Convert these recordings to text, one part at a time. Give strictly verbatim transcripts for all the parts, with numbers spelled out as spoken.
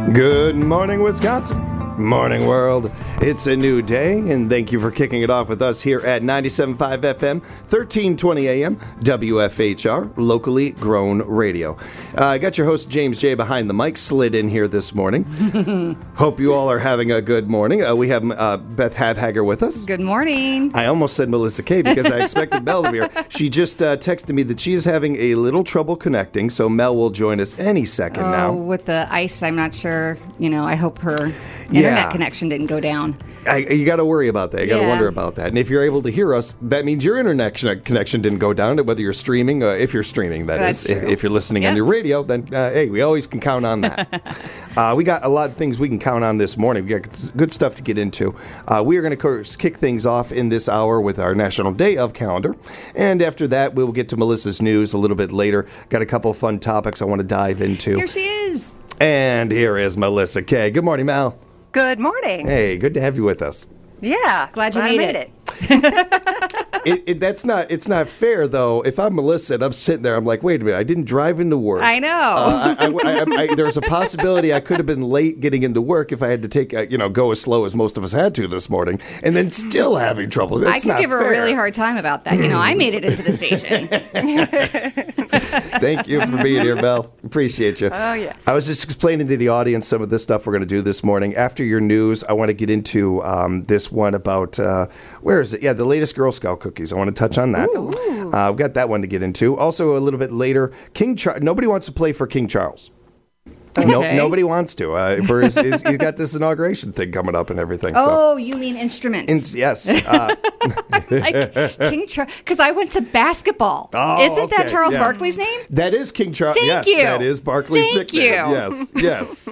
Good morning, Wisconsin. Morning, world. It's a new day, and thank you for kicking it off with us here at ninety-seven point five F M, thirteen twenty A M, W F H R, locally grown radio. Uh, I got your host, James J., behind the mic, slid in here this morning. Hope you all are having a good morning. Uh, we have uh, Beth Habhager with us. Good morning. I almost said Melissa K. because I expected Mel to be here. She just uh, texted me that she is having a little trouble connecting, so Mel will join us any second oh, now. With the ice, I'm not sure. You know, I hope her internet Yeah. connection didn't go down. I, you got to worry about that. You got to Yeah. wonder about that. And if you're able to hear us, that means your internet connection didn't go down. Whether you're streaming, uh, if you're streaming, that That's is. If, true. if you're listening Yep. on your radio, then uh, hey, we always can count on that. uh, we got a lot of things we can count on this morning. We got good stuff to get into. Uh, we are going to kick things off in this hour with our National Day of calendar, and after that, we will get to Melissa's news a little bit later. Got a couple of fun topics I want to dive into. Here she is. And here is Melissa K. Good morning, Mel. Good morning. Hey, good to have you with us. Yeah. Glad you I made made it. It, it, that's not. It's not fair, though. If I'm Melissa and I'm sitting there, I'm like, wait a minute. I didn't drive into work. I know. Uh, I, I, I, I, there's a possibility I could have been late getting into work if I had to take, uh, you know, go as slow as most of us had to this morning, and then still having trouble. That's I could not give her fair. a really hard time about that. You know, I made it into the station. Thank you for being here, Mel. Appreciate you. Oh, yes. I was just explaining to the audience some of this stuff we're going to do this morning. After your news, I want to get into um, this one about, uh, where is it? Yeah, the latest Girl Scout cookies. I want to touch on that. Uh, I've got that one to get into. Also, a little bit later, King Charles. Nobody wants to play for King Charles. No, Okay. nobody wants to. Uh, for his, his, he's got this inauguration thing coming up and everything. so. Oh, you mean instruments? In- yes. Uh, like King Charles? Because I went to basketball. Oh, Isn't that okay, Charles yeah. Barkley's name? That is King Charles. Thank yes, you. that is Barkley's Thank nickname. you. Yes, yes.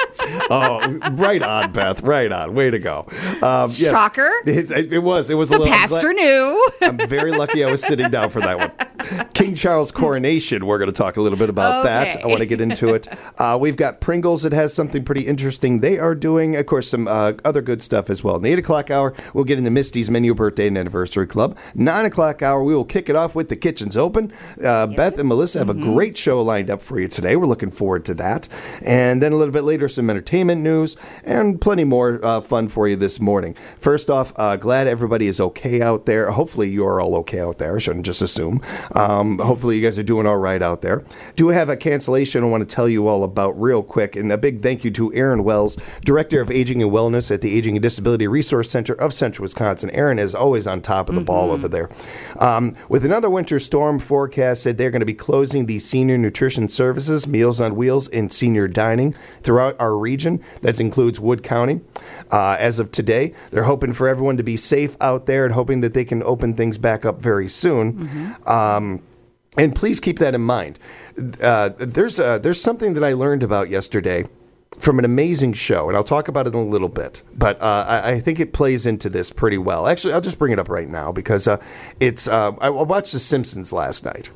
Oh, right on, Beth. Right on. Way to go. Um, yes. Shocker. It, it, it was. It was The a little. I'm pastor glad- knew. I'm very lucky I was sitting down for that one. King Charles' coronation. We're going to talk a little bit about that. Okay. I want to get into it. Uh, we've got Pringles that has something pretty interesting they are doing. Of course, some uh, other good stuff as well. In the eight o'clock hour, we'll get into Misty's Menu Birthday and Anniversary Club. nine o'clock hour, we will kick it off with The Kitchen's Open. Uh, Beth and Melissa have Mm-hmm. a great show lined up for you today. We're looking forward to that. And then a little bit later, some entertainment news and plenty more uh, fun for you this morning. First off, uh, glad everybody is okay out there. Hopefully you are all okay out there. I shouldn't just assume. Um, hopefully you guys are doing all right out there. Do have a cancellation I want to tell you all about real quick. And a big thank you to Aaron Wells, Director of Aging and Wellness at the Aging and Disability Resource Center of Central Wisconsin. Aaron is always on top of the ball over there. Um, with another winter storm forecast, said they're going to be closing the senior nutrition services, Meals on Wheels, and senior dining throughout our region. That includes Wood County. Uh, as of today, they're hoping for everyone to be safe out there and hoping that they can open things back up very soon. Mm-hmm. Um, and please keep that in mind. Uh, there's uh, there's something that I learned about yesterday from an amazing show, and I'll talk about it in a little bit, but uh, I, I think it plays into this pretty well. Actually, I'll just bring it up right now because uh, it's. Uh, I watched The Simpsons last night.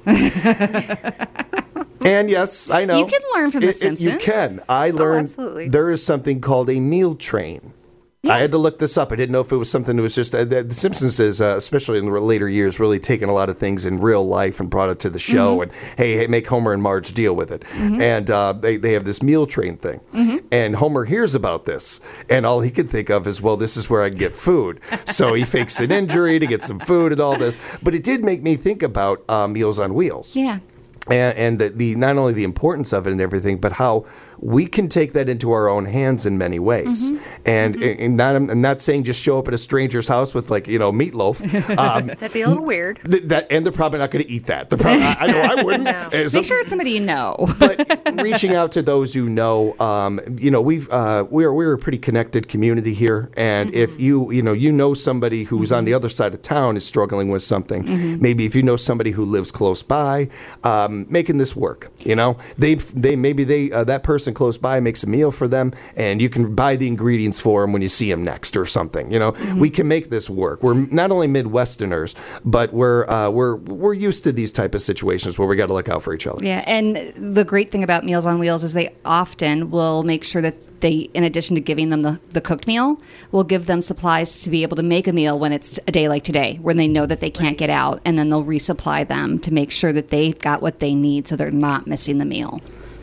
And yes, I know. You can learn from The It- it- Simpsons. You can. I learned absolutely. there is something called a meal train. I had to look this up. I didn't know if it was something that was just uh, the, the Simpsons is, uh, especially in the later years, really taken a lot of things in real life and brought it to the show. Mm-hmm. And hey, hey, make Homer and Marge deal with it. Mm-hmm. And uh, they they have this meal train thing. Mm-hmm. And Homer hears about this, and all he could think of is, well, this is where I can get food. So he fakes an injury to get some food and all this. But it did make me think about uh, Meals on Wheels. Yeah. And, and the, the not only the importance of it and everything, but how we can take that into our own hands in many ways. Mm-hmm. And, mm-hmm. and not, I'm not saying just show up at a stranger's house with, like, you know, meatloaf. Um, That'd be a little weird. th- that and they're probably not going to eat that. They're probably, I, I know I wouldn't. No. Uh, Make some- sure it's somebody you know. but reaching out to those you know, um, you know, we've uh, we're we're a pretty connected community here, and Mm-hmm. if you you know you know somebody who's mm-hmm. on the other side of town is struggling with something, mm-hmm. maybe if you know somebody who lives close by, um, making this work, you know, they they maybe they uh, that person close by makes a meal for them, and you can buy the ingredients for them when you see them next or something. You know, mm-hmm. we can make this work. We're not only Midwesterners, but we're uh, we're we're used to these type of situations where we got to look out for each other. Yeah, and the great thing about Meals on Wheels is they often will make sure that they, in addition to giving them the, the cooked meal, will give them supplies to be able to make a meal when it's a day like today, when they know that they can't get out, and then they'll resupply them to make sure that they've got what they need so they're not missing the meal.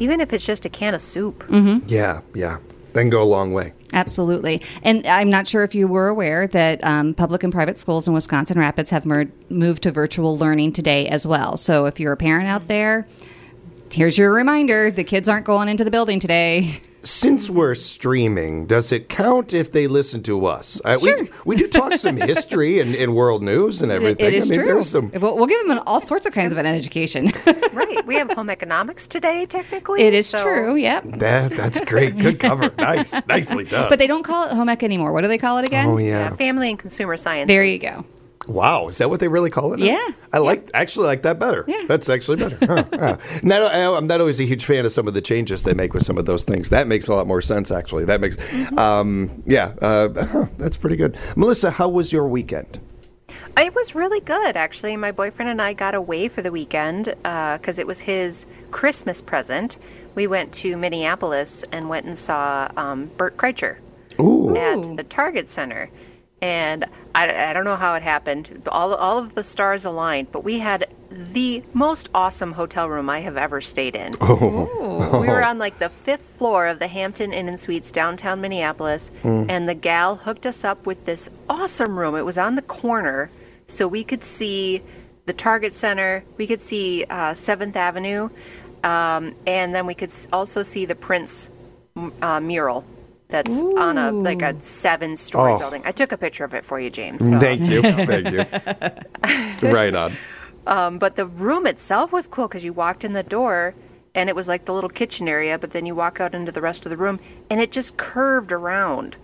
Even if it's just a can of soup. Yeah, yeah. Then go a long way. Absolutely. And I'm not sure if you were aware that um, public and private schools in Wisconsin Rapids have mer- moved to virtual learning today as well. So if you're a parent out there, here's your reminder. The kids aren't going into the building today. Since we're streaming, does it count if they listen to us? Uh, we, do, we do talk some history and, and world news and everything. It is I mean, true. There's some... We'll, we'll give them all sorts of kinds of an education. Right. We have home economics today, technically. It is so- true, yep. That, that's great. Good cover. Nice. Nicely done. But they don't call it home ec anymore. What do they call it again? oh, Yeah, yeah. family and consumer science. There you go. Wow. Is that what they really call it now? Yeah. I like actually like that better. Yeah. That's actually better. Huh, yeah. Not, I- I'm not always a huge fan of some of the changes they make with some of those things. That makes a lot more sense, actually. That makes, um, yeah, uh, huh, that's pretty good. Melissa, how was your weekend? It was really good, actually. My boyfriend and I got away for the weekend because it was his Christmas present. We went to Minneapolis and went and saw um, Bert Kreischer Ooh. at the Target Center. And I, I don't know how it happened. All, all of the stars aligned, but we had the most awesome hotel room I have ever stayed in. Oh. We were on like the fifth floor of the Hampton Inn and Suites downtown Minneapolis, and the gal hooked us up with this awesome room. It was on the corner, so we could see the Target Center, we could see uh, seventh Avenue, um, and then we could s- also see the Prince uh, mural. That's on a like a seven-story Oh. building. I took a picture of it for you, James. so- Thank you. Thank you. Right on. Um, but the room itself was cool because you walked in the door and it was like the little kitchen area, but then you walk out into the rest of the room and it just curved around.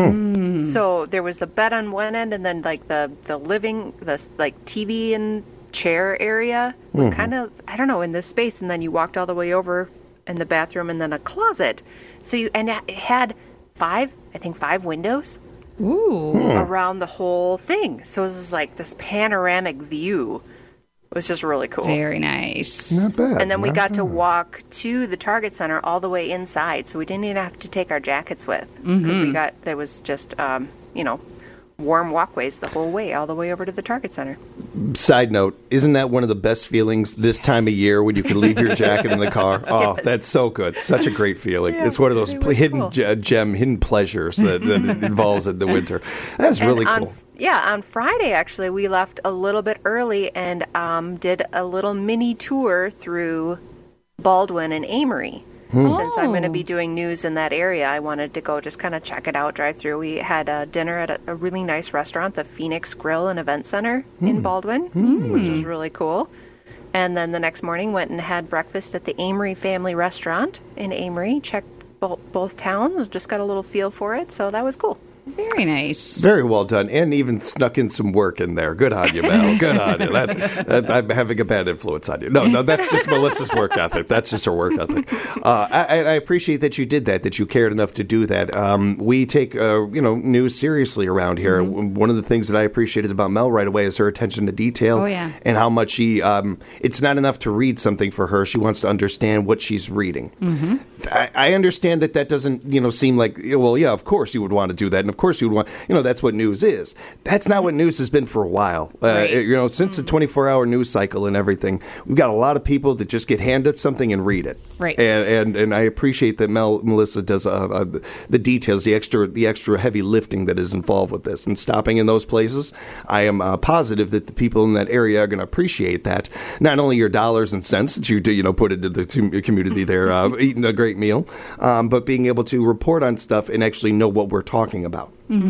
So there was the bed on one end and then like the, the living, the like T V and chair area was kind of, I don't know, in this space. And then you walked all the way over in the bathroom and then a closet. So you, and it had five, I think five windows Ooh. around the whole thing. So it was just like this panoramic view. It was just really cool. Very nice. Not bad. And then we Not got to bad. walk to the Target Center all the way inside, so we didn't even have to take our jackets with because we got there was just um, you know warm walkways the whole way, all the way over to the Target Center. Side note, isn't that one of the best feelings this time of year when you can leave your jacket in the car? Oh, Yes. that's so good. Such a great feeling. Yeah, it's one of those it pl- was hidden cool. ge- gem, hidden pleasures that, that it involves in the winter. That's And really on, cool. Yeah, on Friday actually we left a little bit early and um, did a little mini tour through Baldwin and Amory. Since I'm going to be doing news in that area, I wanted to go just kind of check it out, drive through. We had a dinner at a, a really nice restaurant, the Phoenix Grill and Event Center in Baldwin, which was really cool. And then the next morning went and had breakfast at the Amory Family Restaurant in Amory. Checked bo- both towns, just got a little feel for it, so that was cool. Very nice. Very well done, and even snuck in some work in there. Good on you, Mel. Good on you. That, that, I'm having a bad influence on you. No, no, that's just Melissa's work ethic. That's just her work ethic. Uh, I, I appreciate that you did that, that you cared enough to do that. Um, we take, uh, you know, news seriously around here. Mm-hmm. One of the things that I appreciated about Mel right away is her attention to detail. Oh, yeah. And how much she, um, it's not enough to read something for her. She wants to understand what she's reading. Mm-hmm. I, I understand that that doesn't, you know, seem like, well, yeah, of course you would want to do that. And of course you would want, you know, that's what news is. That's not what news has been for a while. Uh, Right. You know, since the twenty-four hour news cycle and everything, we've got a lot of people that just get handed something and read it. Right. And and, and I appreciate that Mel, Melissa does uh, uh, the details, the extra the extra heavy lifting that is involved with this. And stopping in those places, I am uh, positive that the people in that area are going to appreciate that. Not only your dollars and cents that you do, you know, put into the t- community there, uh, eating a great meal, um, but being able to report on stuff and actually know what we're talking about.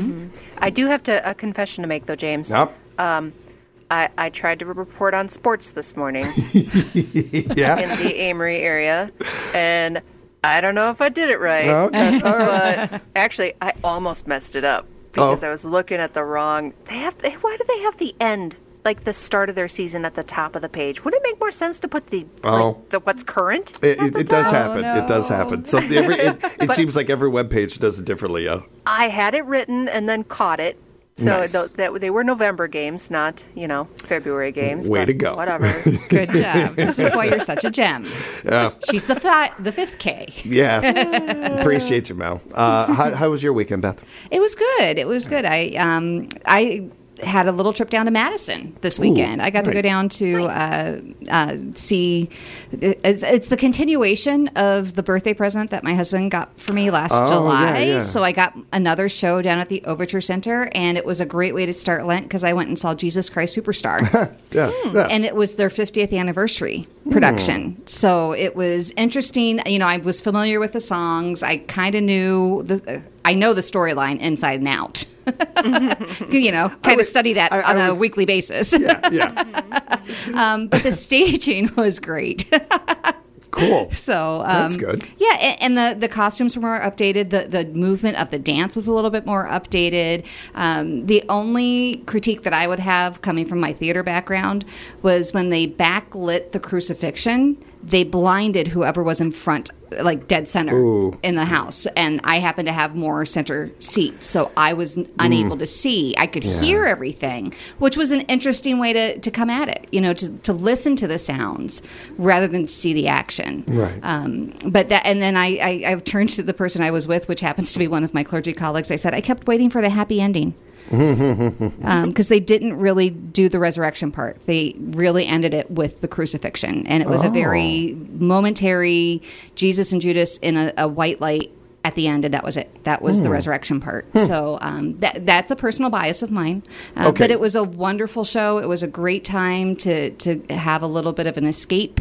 I do have to a confession to make, though, James. Yep. I, I tried to report on sports this morning Yeah. in the Amory area, and I don't know if I did it right. Okay. But actually, I almost messed it up because Oh. I was looking at the wrong. They have. They, why do they have the end, like the start of their season, at the top of the page? Would it make more sense to put the, Oh. like, the what's current? It, at it, the it does top? happen. It does no. happen. So every, it, it seems like every web page does it differently. Yeah. I had it written and then caught it. So Nice. th- that they were November games, not you know February games. Way but to go. Whatever. Good job. This is why you're such a gem. Yeah. She's the fi- the fifth K. Yes. Appreciate you, Mel. Uh, how, how was your weekend, Beth? It was good. It was good. I um I had a little trip down to Madison this weekend. Ooh, I got to nice. go down to uh, uh, see. It's, it's the continuation of the birthday present that my husband got for me last Oh, July. yeah, yeah. So I got another show down at the Overture Center, and it was a great way to start Lent because I went and saw Jesus Christ Superstar. Yeah, yeah. And it was their fiftieth anniversary production. So it was interesting. You know, I was familiar with the songs. I kind of knew the. I know the storyline inside and out. You know, kind of study that I- I on a was- weekly basis. yeah, yeah. um, but the staging was great. Cool. So um, That's good. Yeah, a- and the, the costumes were more updated. The the movement of the dance was a little bit more updated. Um, the only critique that I would have coming from my theater background was when they backlit the crucifixion, they blinded whoever was in front, like dead center Ooh. in the house. And I happened to have more center seats, so I was n- unable to see. I could hear everything, which was an interesting way to, to come at it, you know, to, to listen to the sounds rather than to see the action. Right. Um, but that, and then I, I, I turned to the person I was with, which happens to be one of my clergy colleagues. I said, I kept waiting for the happy ending. Because um, they didn't really do the resurrection part. They really ended it with the crucifixion. And it was Oh. a very momentary Jesus and Judas in a, a white light at the end, and that was it. That was the resurrection part. So um, that that's a personal bias of mine. Uh, Okay. But it was a wonderful show. It was a great time to, to have a little bit of an escape.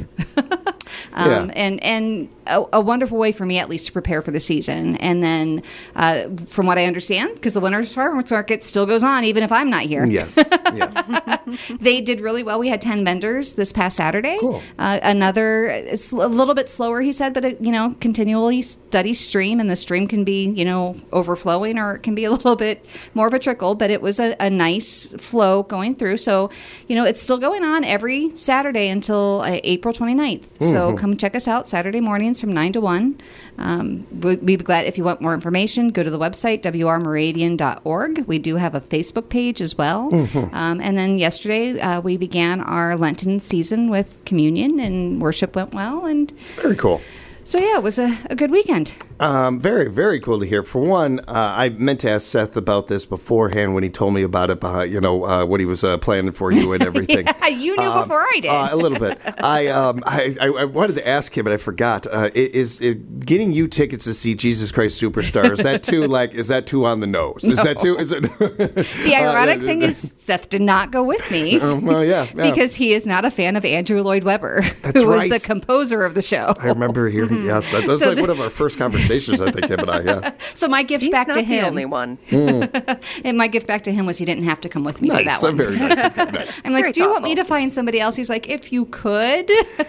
Um, Yeah. and and a, a wonderful way for me, at least, to prepare for the season. And then, uh, from what I understand, because the Winter's Farmers Market still goes on, even if I'm not here. Yes, yes. They did really well. We had ten vendors this past Saturday. Cool. Uh, another, it's a little bit slower, he said, but, it, you know, continually steady stream, and the stream can be, you know, overflowing, or it can be a little bit more of a trickle, but it was a, a nice flow going through. So, you know, it's still going on every Saturday until uh, April twenty-ninth. So come check us out Saturday mornings from nine to one. Um, we'd be glad if you want more information, go to the website, w r moravian dot org. We do have a Facebook page as well. Um, and then yesterday, uh, we began our Lenten season with communion, and worship went well. And Very cool. so, yeah, it was a, a good weekend. Um, very, very cool to hear. For one, uh, I meant to ask Seth about this beforehand when he told me about it, uh, you know, uh, what he was uh, planning for you and everything. Yeah, you knew Um, before I did. Uh, a little bit. I, um, I, I, I wanted to ask him, but I forgot. Uh, is, is getting you tickets to see Jesus Christ Superstar, is that too, like, is that too on the nose? Is that too, is it? The ironic uh, thing is, Seth did not go with me. Oh, well, yeah, yeah. Because he is not a fan of Andrew Lloyd Webber, That's who was right. the composer of the show. I remember hearing, yes, that, that's So like the- one of our first conversations, I think, him and I, yeah. So my gift He's back not to the him, only one. and my gift back to him was he didn't have to come with me for Nice, that uh, one. very nice. Okay, nice. I'm like, Very do you want me thoughtful. to find somebody else? He's like, if you could.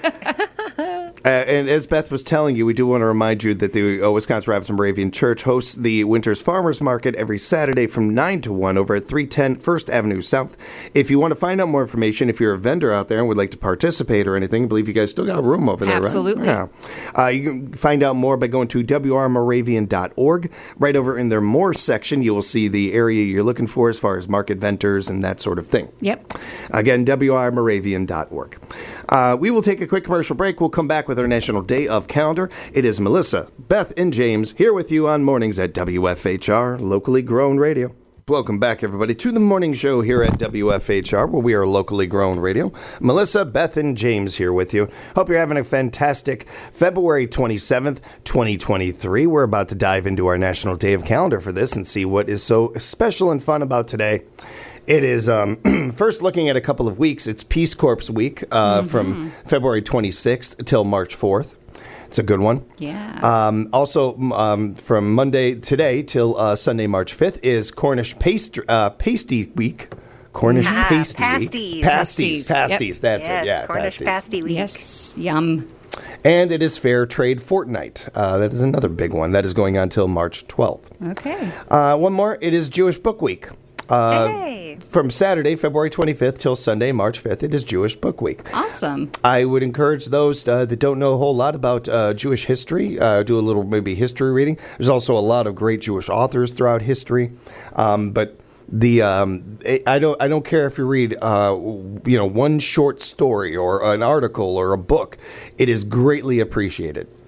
Uh, and as Beth was telling you, we do want to remind you that the uh, Wisconsin Rapids Moravian Church hosts the Winter's Farmers Market every Saturday from nine to one over at three ten First Avenue South. If you want to find out more information, if you're a vendor out there and would like to participate or anything, I believe you guys still got room over there, Absolutely. right? Yeah. Uh, you can find out more by going to w r moravian dot org. Right over in their More section, you will see the area you're looking for as far as market vendors and that sort of thing. Yep. Again, w r moravian dot org. Uh, we will take a quick commercial break. We'll come back with our National Day of Calendar. It is Melissa, Beth, and James here with you on mornings at W F H R, locally grown radio. Welcome back, everybody, to the morning show here at W F H R, where we are locally grown radio. Melissa, Beth, and James here with you. Hope you're having a fantastic February twenty-seventh, twenty twenty-three. We're about to dive into our National Day of Calendar for this and see what is so special and fun about today. It is, um, first looking at a couple of weeks, it's Peace Corps Week uh, mm-hmm. from February twenty-sixth till March fourth. It's a good one. Yeah. Um, also, um, from Monday today till uh, Sunday, March fifth, is Cornish Pastry, uh, Pasty Week. Cornish Ah, Pasty pasties. Week. Pasties. Pasties. Yep. Pasties. That's yes, it. Yeah, Cornish pasties. pasty week. Yes. Yum. And it is Fair Trade Fortnight. Uh, that is another big one. That is going on till March twelfth. Okay. Uh, one more. It is Jewish Book Week. Uh, Hey. From Saturday, February twenty-fifth, till Sunday, March fifth, it is Jewish Book Week. Awesome. I would encourage those uh, that don't know a whole lot about uh, Jewish history, uh, do a little maybe history reading. There's also a lot of great Jewish authors throughout history, um, but the um, I don't I don't care if you read uh, you know one short story or an article or a book. It is greatly appreciated.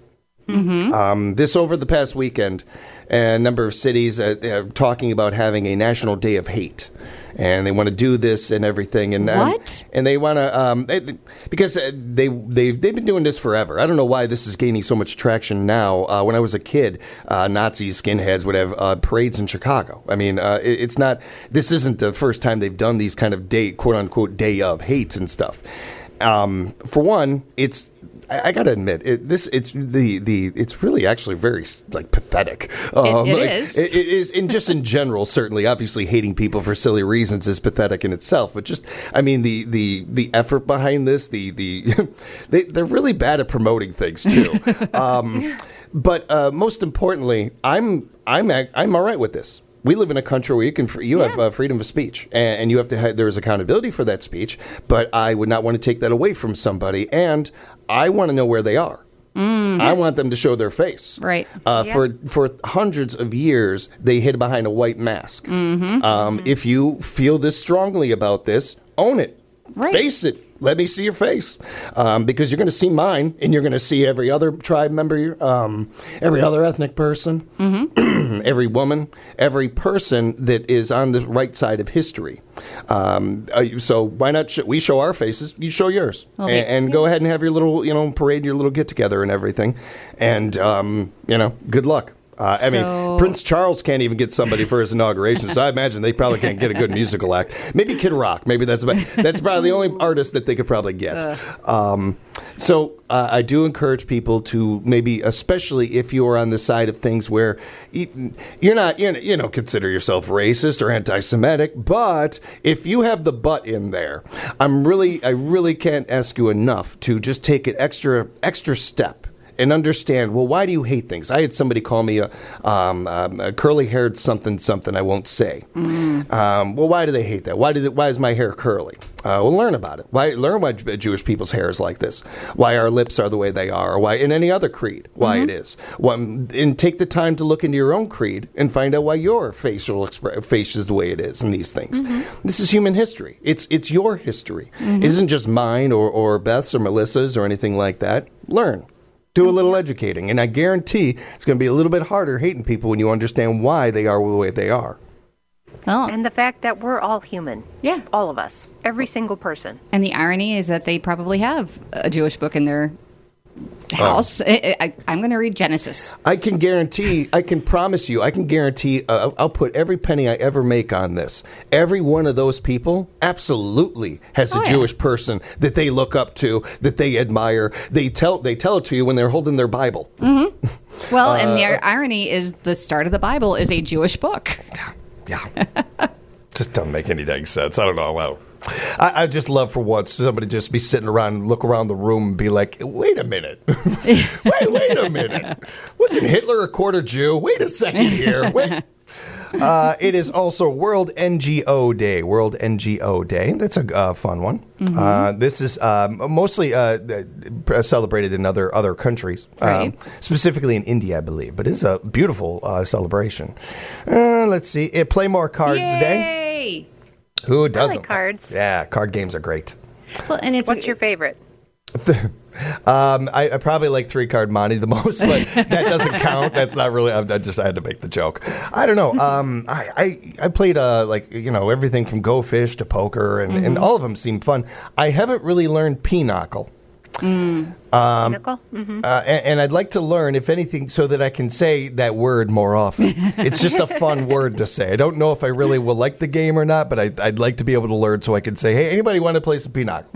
Mm-hmm. Um, this over the past weekend, a number of cities uh, are talking about having a National Day of Hate. And they want to do this and everything, and um, what? And they want to um, they, because they they they've been doing this forever. I don't know why this is gaining so much traction now. Uh, when I was a kid, uh, Nazis, skinheads would have uh, parades in Chicago. I mean, uh, it, it's not. This isn't the first time they've done these kind of day, quote unquote, day of hates and stuff. Um, for one, it's. I, I got to admit, it, this it's the, the it's really actually very like pathetic. Um, it, it like, is. It, it is, and just in general, certainly, obviously, hating people for silly reasons is pathetic in itself. But just, I mean, the the, the effort behind this, the the they they're really bad at promoting things too. um, but uh, most importantly, I'm I'm I'm all right with this. We live in a country where you can you yeah. have uh, freedom of speech, and, and you have to have, there is accountability for that speech. But I would not want to take that away from somebody, and I want to know where they are. Mm. I want them to show their face. Right. Uh, yeah. For for hundreds of years, they hid behind a white mask. Mm-hmm. Um, if you feel this strongly about this, own it. Right. Face it. Let me see your face, um, because you're going to see mine, and you're going to see every other tribe member, um, every other ethnic person, mm-hmm. every woman, every person that is on the right side of history. Um, uh, so why not? Sh- we show our faces, you show yours, Well, and, they- and go ahead and have your little, you know, parade, your little get together, and everything. And um, you know, good luck. Uh, I So- mean, Prince Charles can't even get somebody for his inauguration, so I imagine they probably can't get a good musical act. Maybe Kid Rock. Maybe that's about, that's probably the only artist that they could probably get. Um, so uh, I do encourage people to maybe, especially if you are on the side of things where you- you're not, you know, you know, consider yourself racist or anti-Semitic, but if you have the but in there, I'm really, I really can't ask you enough to just take an extra, extra step. And understand, well, why do you hate things? I had somebody call me a, um, um, a curly-haired something something I won't say. Mm. Um, well, why do they hate that? Why do they, why is my hair curly? Uh, well, learn about it. Why learn why Jewish people's hair is like this? Why our lips are the way they are? Or why in any other creed? Why mm-hmm. it is? Well, and take the time to look into your own creed and find out why your facial expre- face is the way it is. And these things. Mm-hmm. This is human history. It's it's your history. Mm-hmm. It isn't just mine or or Beth's or Melissa's or anything like that. Learn. Do a little educating, and I guarantee it's going to be a little bit harder hating people when you understand why they are the way they are. Well, And the fact that we're all human. Yeah. All of us. Every single person. and the irony is that they probably have a Jewish book in their house. I, I, I'm going to read Genesis. I can guarantee, I can promise you, I can guarantee, uh, I'll put every penny I ever make on this. Every one of those people absolutely has a Oh, yeah. Jewish person that they look up to, that they admire. They tell they tell it to you when they're holding their Bible. Mm-hmm. Well, and the irony is the start of the Bible is a Jewish book. Yeah. Just doesn't make any dang sense. I don't know. Well, I, I just love for once somebody just be sitting around and look around the room and be like, wait a minute. wait, wait a minute. Wasn't Hitler a quarter Jew? Wait a second here. Wait. Uh, it is also World N G O Day. World N G O Day. That's a uh, fun one. Mm-hmm. Uh, this is um, mostly uh, celebrated in other other countries, Right. um, specifically in India, I believe. But it's a beautiful uh, celebration. Uh, let's see. Uh, Play More Cards Day. Yay! Who doesn't? cards. Yeah, card games are great. Well, and it's What's your favorite? Um, I, I probably like three card Monty the most, but that doesn't count. That's not really. I, I just I had to make the joke. I don't know. Um, I, I I played uh like you know everything from Go Fish to poker, and, mm-hmm. and all of them seem fun. I haven't really learned Pinochle. Mm. Um, Pinochle? Mm-hmm. uh, and, and I'd like to learn, if anything, so that I can say that word more often. It's just a fun word to say. I don't know if I really will like the game or not, but I, I'd like to be able to learn so I can say, hey, anybody want to play some Pinochle?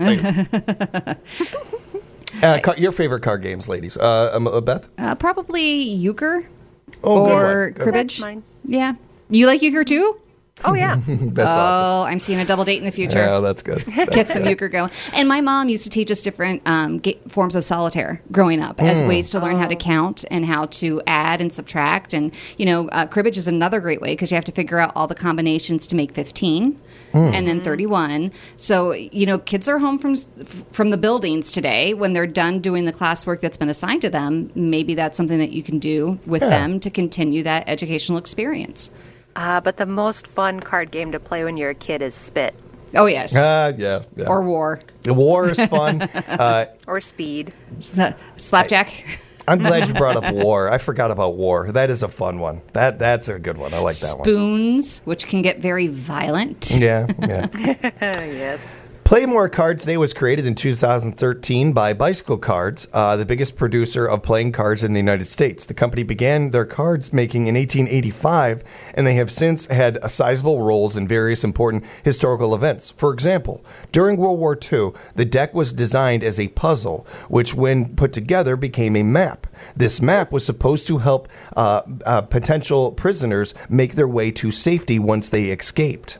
uh, car, your favorite card games, ladies. Uh, um, uh, Beth? uh, probably euchre Oh, good or one. Good one. cribbage. That's mine. Yeah. You like euchre too? Oh, yeah. That's oh, awesome. I'm seeing a double date in the future. Yeah, that's good. That's Get some euchre going. And my mom used to teach us different um, ga- forms of solitaire growing up as ways to learn how to count and how to add and subtract. And, you know, uh, cribbage is another great way because you have to figure out all the combinations to make fifteen. And then thirty-one. So, you know, kids are home from from the buildings today. When they're done doing the classwork that's been assigned to them, maybe that's something that you can do with Yeah. them to continue that educational experience. Uh, but the most fun card game to play when you're a kid is Spit Oh, yes. Uh, yeah, yeah. Or war. The war is fun. uh, or Speed. S- Slapjack. I'm glad you brought up war. I forgot about war. That is a fun one. That That's a good one. I like that one. Spoons, which can get very violent. Yeah, yeah. Yes. Play More Cards Day was created in two thousand thirteen by Bicycle Cards, uh, the biggest producer of playing cards in the United States. The company began their cards making in eighteen eighty-five, and they have since had a sizable roles in various important historical events. For example, during World War Two, the deck was designed as a puzzle, which when put together became a map. This map was supposed to help uh, uh, potential prisoners make their way to safety once they escaped.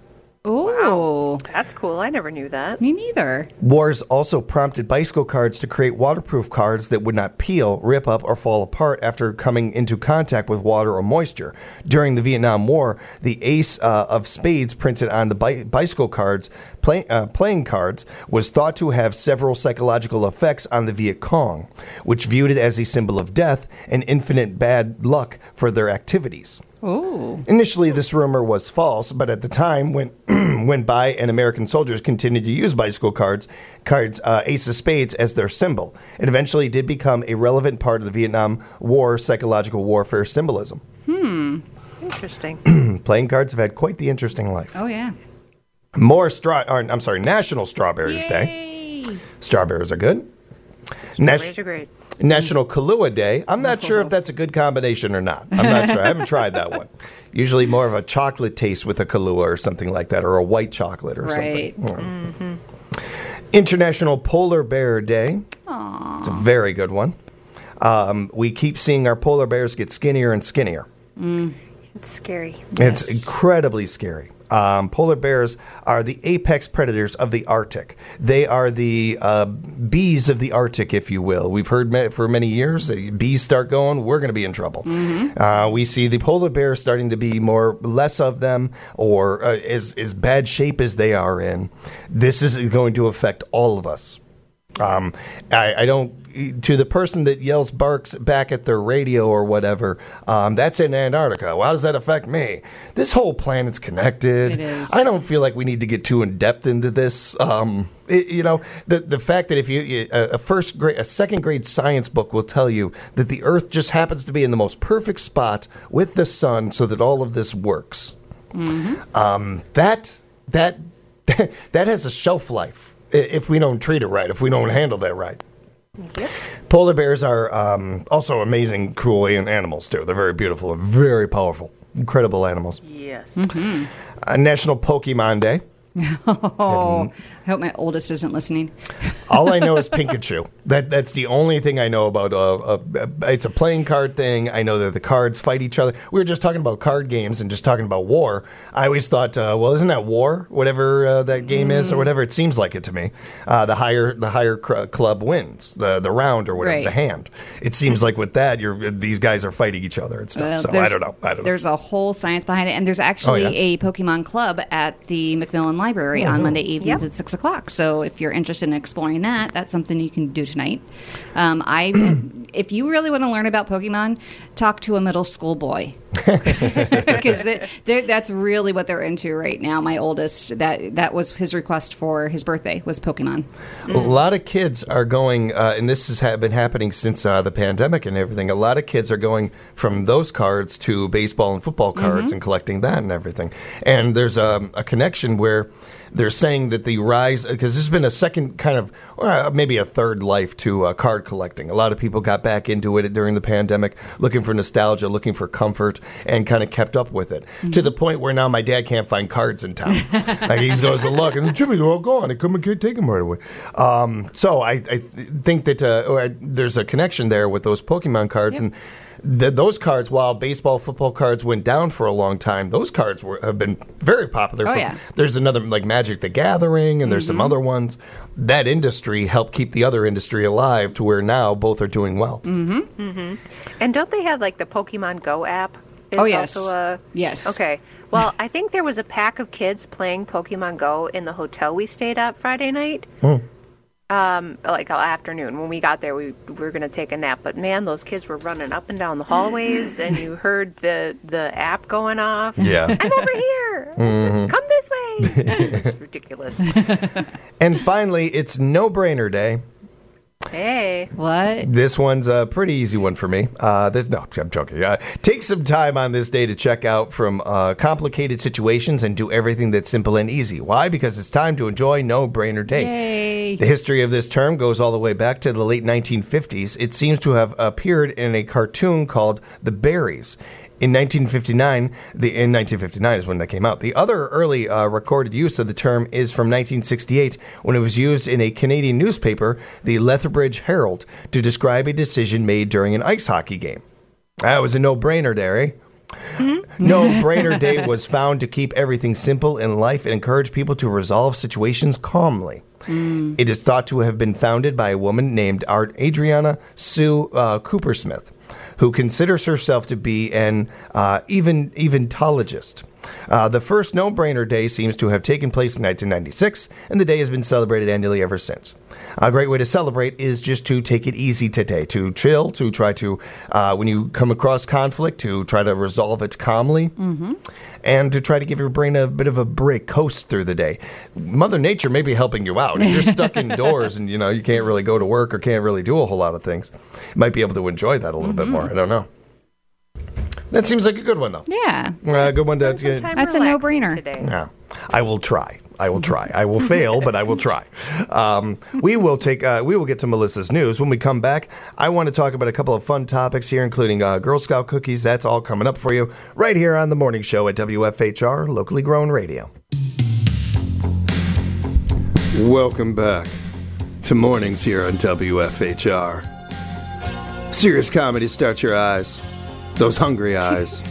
Oh, That's cool. I never knew that. me neither. Wars also prompted Bicycle Cards to create waterproof cards that would not peel, rip up, or fall apart after coming into contact with water or moisture. During the Vietnam War, the ace uh, of spades printed on the bi- Bicycle Cards play, uh, playing cards was thought to have several psychological effects on the Viet Cong, which viewed it as a symbol of death and infinite bad luck for their activities. Oh. Initially, this rumor was false, but at the time when went by and American soldiers continued to use bicycle cards, cards uh, Ace of Spades as their symbol, it eventually did become a relevant part of the Vietnam War psychological warfare symbolism. Hmm. Interesting. Playing cards have had quite the interesting life. Oh, yeah. More straw, or, I'm sorry, National Strawberries Day. Yay. Strawberries are good. Strawberries Nas- are great. National Kahlua Day. I'm not sure if that's a good combination or not. I'm not sure. I haven't tried that one. Usually more of a chocolate taste with a Kahlua or something like that, or a white chocolate or Right. something. Mm. International Polar Bear Day. Aww. It's a very good one. Um, we keep seeing our polar bears get skinnier and skinnier. Mm. It's scary. It's Yes. incredibly scary. Um, polar bears are the apex predators of the Arctic. They are the uh, bees of the Arctic, if you will. We've heard ma- for many years that bees start going, we're going to be in trouble. Mm-hmm. Uh, we see the polar bears starting to be more less of them, or uh, as as bad shape as they are in. This is going to affect all of us. Um, I, I don't. To the person that yells barks back at their radio or whatever, um, that's in Antarctica. Well, how does that affect me? This whole planet's connected. It is. I don't feel like we need to get too in depth into this. Um, it, you know, the the fact that if you a a first grade, a second grade science book will tell you that the Earth just happens to be in the most perfect spot with the sun, so that all of this works. Mm-hmm. Um, that that that has a shelf life if we don't treat it right. If we don't handle that right. Yep. Polar bears are um, also amazing, cool animals, too. They're very beautiful and very powerful. Incredible animals. Yes. Mm-hmm. Uh, National Pokemon Day. Oh, I hope my oldest isn't listening. All I know is Pikachu. That That's the only thing I know about. Uh, uh, it's a playing card thing. I know that the cards fight each other. We were just talking about card games and just talking about war. I always thought, uh, well, isn't that war? Whatever uh, that game mm. is or whatever. It seems like it to me. Uh, the higher the higher cr- club wins, the the round or whatever, right. the hand. It seems like with that, you're these guys are fighting each other and stuff. Well, so I don't know. I don't know. There's a whole science behind it, and there's actually Oh, yeah? a Pokemon Club at the Macmillan Library Mm-hmm. on Monday evenings Yep. at six o'clock. So if you're interested in exploring that, that's something you can do tonight. Um, I, if you really want to learn about Pokemon, talk to a middle school boy because that's really what they're into right now. My oldest, that that was his request for his birthday was Pokemon. A lot of kids are going, uh, and this has ha- been happening since uh, the pandemic and everything. A lot of kids are going from those cards to baseball and football cards Mm-hmm. and collecting that and everything. And there's a, a connection where they're saying that the rise, because there's been a second kind of, or uh, maybe a third life to uh, card collecting. A lot of people got back into it during the pandemic, looking for nostalgia, looking for comfort, and kind of kept up with it mm-hmm. to the point where now my dad can't find cards in town. Like he goes to look, and Jimmy, they're all gone. I come and can't take them right away. Um, so I, I th- think that uh, or I, there's a connection there with those Pokemon cards, yep. and the, those cards, while baseball, football cards went down for a long time, those cards were, have been very popular. Oh, for, yeah. There's another like Magic the Gathering, and there's mm-hmm. some other ones. That industry helped keep the other industry alive to where now both are doing well. Mm-hmm. Mm-hmm. And don't they have like the Pokemon Go app? Is oh yes, also a, yes. Okay. Well, I think there was a pack of kids playing Pokemon Go in the hotel we stayed at Friday night. Mm. Um, like all afternoon. When we got there, we, we were going to take a nap. But man, those kids were running up and down the hallways, and you heard the the app going off. Yeah. I'm over here. Mm-hmm. Come this way. It was ridiculous. And finally, it's No Brainer Day. Hey. What? This one's a pretty easy one for me. Uh, this, no, I'm joking. Uh, take some time on this day to check out from uh, complicated situations and do everything that's simple and easy. Why? Because it's time to enjoy No-Brainer Day. Yay. The history of this term goes all the way back to the late nineteen fifties. It seems to have appeared in a cartoon called The Berries. In nineteen fifty-nine, the, in nineteen fifty-nine is when that came out. The other early uh, recorded use of the term is from nineteen sixty-eight, when it was used in a Canadian newspaper, the Lethbridge Herald, to describe a decision made during an ice hockey game. That was a no-brainer there, eh? Mm-hmm. No-Brainer Day was found to keep everything simple in life and encourage people to resolve situations calmly. Mm. It is thought to have been founded by a woman named Adriana Sue uh, Coopersmith, who considers herself to be an uh, even eventologist. Uh, the first No-Brainer Day seems to have taken place in nineteen ninety-six, and the day has been celebrated annually ever since. A great way to celebrate is just to take it easy today, to chill, to try to, uh, when you come across conflict, to try to resolve it calmly, mm-hmm. and to try to give your brain a bit of a break, coast through the day. Mother Nature may be helping you out. If you're stuck indoors and, you know, you can't really go to work or can't really do a whole lot of things, you might be able to enjoy that a little mm-hmm. bit more. I don't know. That seems like a good one, though. Yeah. Uh, good one to get. That's a no-brainer. Today. Yeah. I will try. I will try. I will fail, but I will try. Um, we will take. Uh, we will get to Melissa's news when we come back. I want to talk about a couple of fun topics here, including uh, Girl Scout cookies. That's all coming up for you right here on the morning show at W F H R, locally grown radio. Welcome back to mornings here on W F H R. Serious comedy starts your eyes. Those hungry eyes.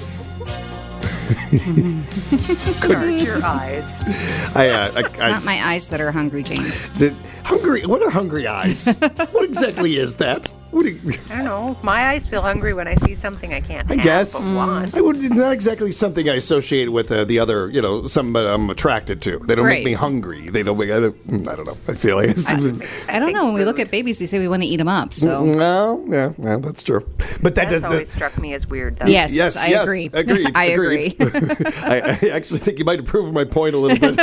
Start your eyes. I, uh, I, It's I, not my eyes that are hungry, James. Did, hungry? What are hungry eyes? What exactly is that? What do you, I don't know. My eyes feel hungry when I see something I can't I have guess. but want. I would, it's not exactly something I associate with uh, the other, you know, something I'm attracted to. They don't Right. make me hungry. They don't make, I don't, I don't know. I feel like it's, I, I don't think know. When we food- look at babies, we say we want to eat them up. So no, yeah, yeah, that's true. But that That's does. always struck me as weird, though. yes, Yes, I yes, agree. agreed, I agreed. agree. I, I actually think you might have proven my point a little bit.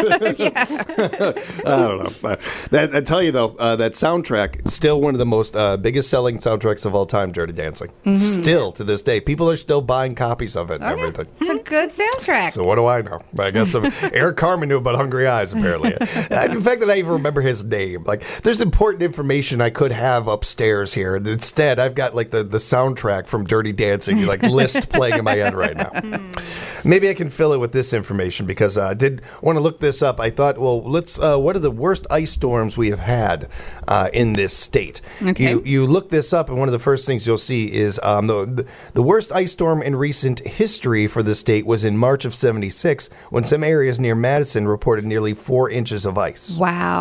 I don't know. Uh, that, I tell you though, uh, that soundtrack is still one of the most uh, biggest selling soundtracks of all time. Dirty Dancing, mm-hmm. still to this day, people are still buying copies of it and Oh, yeah. everything. It's a good soundtrack. So what do I know? I guess some, Eric Carmen knew about Hungry Eyes, apparently. uh, the fact that I even remember his name. Like, there's important information I could have upstairs here. And instead, I've got, like, the, the soundtrack from Dirty Dancing, like, list playing in my head right now. Maybe I can fill it with this information because uh, I did want to look this up. I thought, well, let's, uh, what are the worst ice storms we have had uh, in this state? Okay. You, you look this up, and one of the first things you'll see is um, the, the the worst ice storm in recent history for the state was in March of seventy-six, when some areas near Madison reported nearly four inches of ice.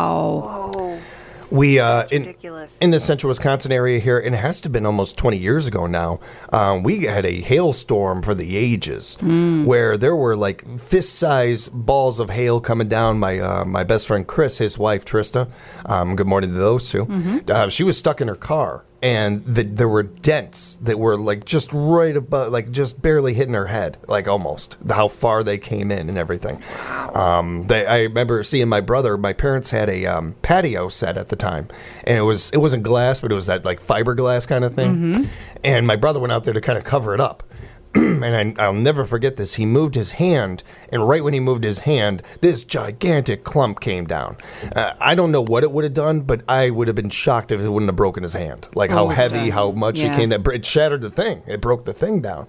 Wow. Oh, We uh, that's in, ridiculous. in the central Wisconsin area here, and it has to have been almost twenty years ago now, um, we had a hailstorm for the ages Mm. where there were like fist-sized balls of hail coming down. My uh, my best friend Chris, his wife Trista, um, good morning to those two, Mm-hmm. uh, she was stuck in her car. And the, there were dents that were like just right above, like just barely hitting her head, like almost how far they came in and everything. Um, they, I remember seeing my brother. My parents had a um, patio set at the time, and it was it wasn't glass, but it was that like fiberglass kind of thing. Mm-hmm. And my brother went out there to kind of cover it up. And I, I'll never forget this. He moved his hand, and right when he moved his hand, this gigantic clump came down. Uh, I don't know what it would have done, but I would have been shocked if it wouldn't have broken his hand. Like how Oh, heavy, done. how much Yeah. it came down. It shattered the thing. It broke the thing down.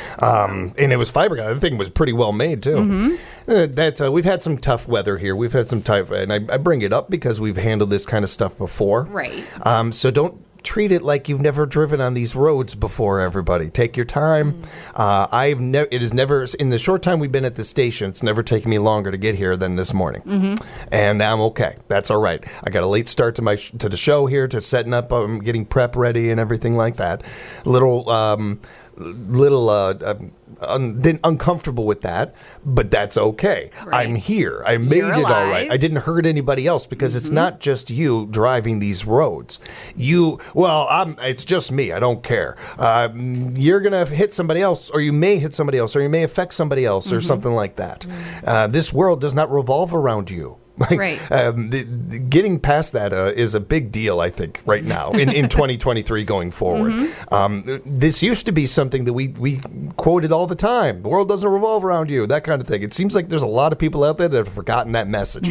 Um, and it was fiberglass. The thing was pretty well made, too. Mm-hmm. Uh, that, uh, we've had some tough weather here. We've had some tough, and I, I bring it up because we've handled this kind of stuff before. Right. Um, so don't treat it like you've never driven on these roads before, everybody. Take your time. Mm. Uh, I've never, it is never, in the short time we've been at the station, it's never taken me longer to get here than this morning. Mm-hmm. And I'm okay. That's all right. I got a late start to my, sh- to the show here, to setting up, um, getting prep ready and everything like that. Little, um, little, uh, um, Un- then uncomfortable with that, but that's okay. Right. I'm here. I made You're it all right. alive. I didn't hurt anybody else because Mm-hmm. it's not just you driving these roads. You, well, I'm, it's just me. I don't care. Uh, you're going to hit somebody else, or you may hit somebody else, or you may affect somebody else, or Mm-hmm. something like that. Uh, this world does not revolve around you. Like, Right. Um, the, the- getting past that uh, is a big deal, I think, right now in, in twenty twenty-three going forward. Mm-hmm. Um, this used to be something that we, we quoted all the time. The world doesn't revolve around you, that kind of thing. It seems like there's a lot of people out there that have forgotten that message.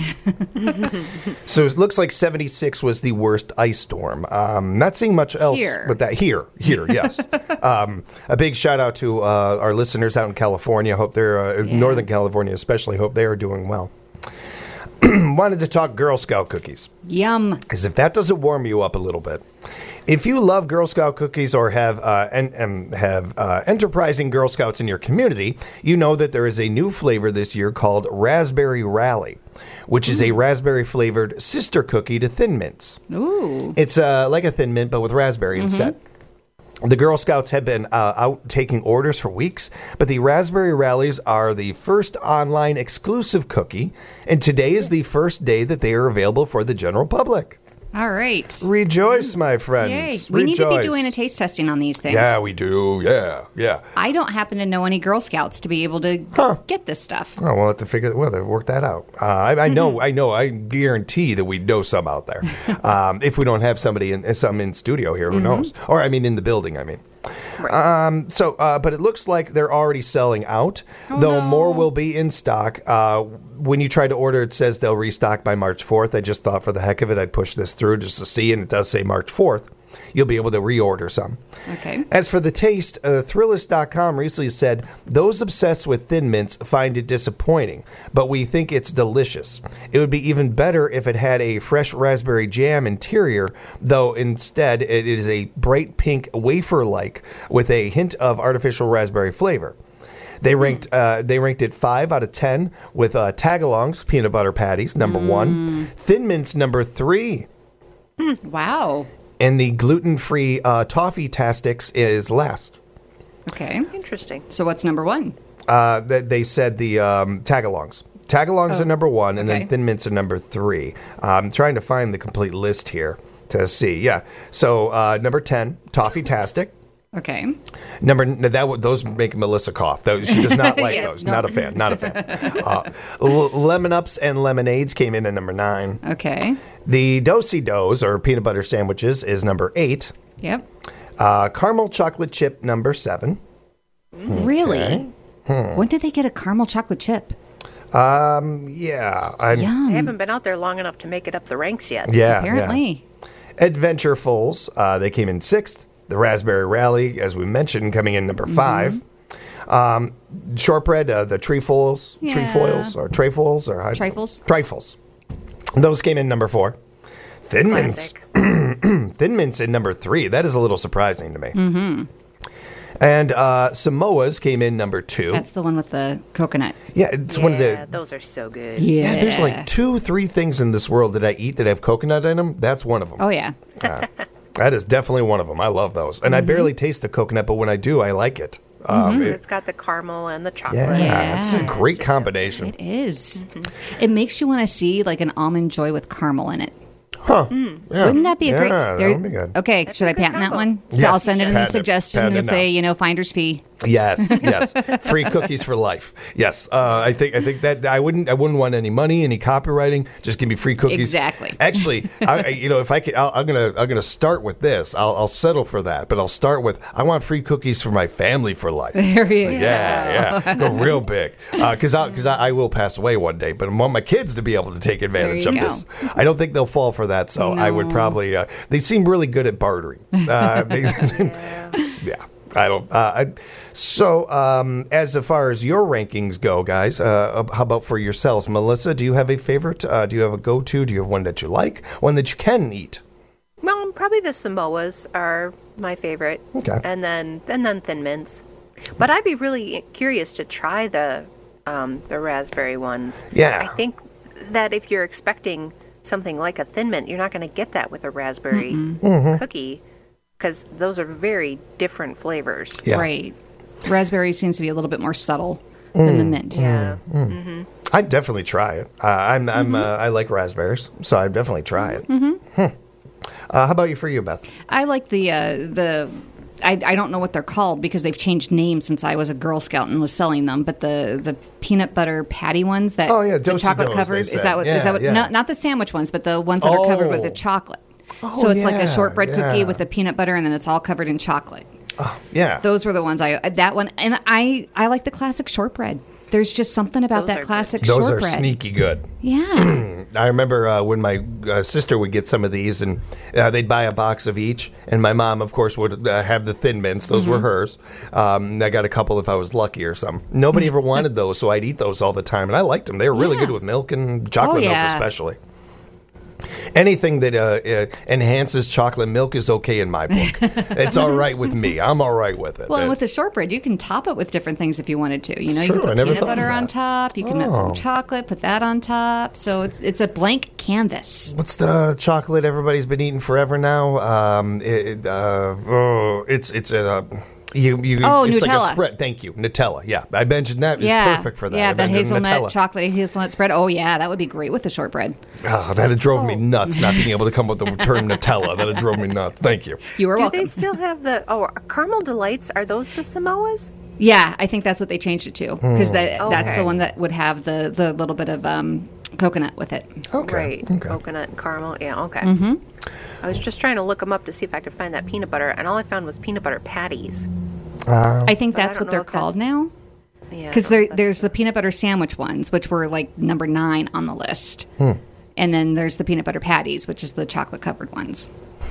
So it looks like seventy-six was the worst ice storm. Um, not seeing much else Here. but that. Here, here, yes. um, a big shout out to uh, our listeners out in California. Hope they're, uh, Yeah. Northern California especially, hope they are doing well. Wanted to talk Girl Scout cookies. Yum. Because if that doesn't warm you up a little bit, if you love Girl Scout cookies or have uh, en- um, have uh, enterprising Girl Scouts in your community, you know that there is a new flavor this year called Raspberry Rally, which is a raspberry flavored sister cookie to Thin Mints. Ooh. It's uh, like a Thin Mint, but with raspberry instead. The Girl Scouts have been uh, out taking orders for weeks, but the Raspberry Rallies are the first online exclusive cookie, and today is the first day that they are available for the general public. All right. Rejoice, my friends. Yay. We need to be Rejoice. doing a taste testing on these things. Yeah, we do. Yeah, yeah. I don't happen to know any Girl Scouts to be able to Huh. get this stuff. Oh, we'll have to figure. We'll have to work that out. Uh, I, I know. I know. I guarantee that we know some out there. Um, if we don't have somebody in some in studio here, who knows? Or I mean, in the building. I mean. Um, so, uh, but it looks like they're already selling out, Oh, though no. more will be in stock. Uh, when you try to order, it says they'll restock by March fourth. I just thought for the heck of it, I'd push this through just to see, and it does say March fourth. You'll be able to reorder some. Okay. As for the taste, uh, Thrillist dot com recently said, those obsessed with Thin Mints find it disappointing, but we think it's delicious. It would be even better if it had a fresh raspberry jam interior, though instead it is a bright pink wafer-like with a hint of artificial raspberry flavor. They ranked uh, they ranked it five out of ten with uh, Tagalongs, peanut butter patties, number one. Thin Mints, number three. Wow. And the gluten-free uh, Toffee Tastix is last. Okay. Interesting. So what's number one? Uh, they, they said the um, Tagalongs. Tagalongs Oh, are number one, and okay. then Thin Mints are number three. Uh, I'm trying to find the complete list here to see. Yeah. So uh, number ten, Toffee Tastic. Okay. Number that would- those make Melissa cough. Those, she does not like Yeah, those. no. Not a fan. Not a fan. Uh, L- Lemon Ups and Lemonades came in at number nine. Okay. The Do-si Do's or peanut butter sandwiches is number eight. Yep. Uh, caramel chocolate chip number seven. Really? Hmm. When did they get a caramel chocolate chip? Um, yeah, I'm, Yum. I haven't been out there long enough to make it up the ranks yet. yeah, Apparently. yeah. Adventurefuls, uh, they came in sixth. The Raspberry Rally, as we mentioned, coming in number five. Um, shortbread, uh, the trefoils, Yeah. trefoils, or trefoils, or how- Trifles. Trifles. Those came in number four. Thin Mints, Classic. Thin Mints in number three. That is a little surprising to me. Mm-hmm. And uh, Samoa's came in number two. That's the one with the coconut. yeah, it's one of Yeah, the. those are so good. Yeah, there's like two, three things in this world that I eat that have coconut in them. That's one of them. Oh, yeah. That is definitely one of them. I love those. And I barely taste the coconut, but when I do, I like it. Um, it- It's got the caramel and the chocolate. yeah, Yeah. it's a great It's just so combination. It is. It makes you want to see like an almond joy with caramel in it. Huh. Yeah. Wouldn't that be a yeah, great? that there- would be good. Okay, should a I good patent that combo. one? So Yes, I'll send it in the patent it. suggestion Patent and it say, now. you know, finder's fee. Yes, yes. Free cookies for life. Yes, uh, I think I think that I wouldn't I wouldn't want any money, any copywriting. Just give me free cookies. Exactly. Actually, I, I- you know, if I could, I'll, I'm gonna I'm gonna start with this. I'll, I'll settle for that, but I'll start with I want free cookies for my family for life. There you go. Yeah, yeah, go real big. Because I, because I, I will pass away one day, but I want my kids to be able to take advantage There of you go. this. I don't think they'll fall for that, so I would No. probably. Uh, they seem really good at bartering. Uh, they, yeah. I don't. Uh, I, so, um, as far as your rankings go, guys, uh, how about for yourselves, Melissa? Do you have a favorite? Uh, do you have a go-to? Do you have one that you like? One that you can eat? Well, probably the Samoas are my favorite. Okay. And then and then Thin Mints. But I'd be really curious to try the um, the raspberry ones. Yeah. I think that if you're expecting something like a Thin Mint, you're not going to get that with a raspberry Mm-hmm. cookie because those are very different flavors. Yeah. Right. Raspberry seems to be a little bit more subtle than the Mm. mint. Yeah. I'd definitely try it. Uh, I'm, I'm, uh, I like raspberries, so I'd definitely try it. Hmm. Uh, how about you for you, Beth? I like the uh, the I, I don't know what they're called because they've changed names since I was a Girl Scout and was selling them. But the, the peanut butter patty ones that oh yeah, the chocolate covered is that what yeah, is that what yeah. not, not the sandwich ones, but the ones that oh. are covered with the chocolate. Oh, so it's yeah, like a shortbread yeah. cookie with the peanut butter, and then it's all covered in chocolate. Oh, yeah, those were the ones I that one, and I I like the classic shortbread. There's just something about Those that are classic good. Those shortbread. are sneaky good. Yeah. I remember uh, when my uh, sister would get some of these, and uh, they'd buy a box of each, and my mom, of course, would uh, have the Thin Mints. Those mm-hmm. were hers. Um, I got a couple if I was lucky or something. Nobody ever wanted those, so I'd eat those all the time, and I liked them. They were really yeah. good with milk and chocolate oh, yeah. milk especially. Anything that uh, uh, enhances chocolate milk is okay in my book. It's all right with me. I'm all right with it. Well, and Uh, with the shortbread, you can top it with different things if you wanted to. You It's know, you true. can I put never peanut thought butter of on that. top. You can melt Oh. some chocolate, put that on top. So it's it's a blank canvas. What's the chocolate everybody's been eating forever now? Um, it, uh, oh, it's it's a. Uh, You, you, Oh, it's like a Nutella. spread. Thank you, Nutella. Yeah, I mentioned that. It's yeah, perfect for that. Yeah, I the mentioned hazelnut Nutella. chocolate hazelnut spread. Oh yeah, that would be great with the shortbread. Oh, that had drove me nuts not being able to come up with the term Nutella. That had drove me nuts. Thank you. You were Do welcome. they still have the oh caramel delights? Are those the Samoas? Yeah, I think that's what they changed it to because that Hmm. that's Okay. the one that would have the the little bit of um, coconut with it. Okay. Right, Okay. coconut and caramel. Yeah, okay. Mm-hmm. I was just trying to look them up to see if I could find that peanut butter, and all I found was peanut butter patties. I think But I that's don't what they're know if called that's- now. Yeah, Because I don't know there, if that's- there's the peanut butter sandwich ones, which were like number nine on the list. Hmm. And then there's the peanut butter patties, which is the chocolate covered ones.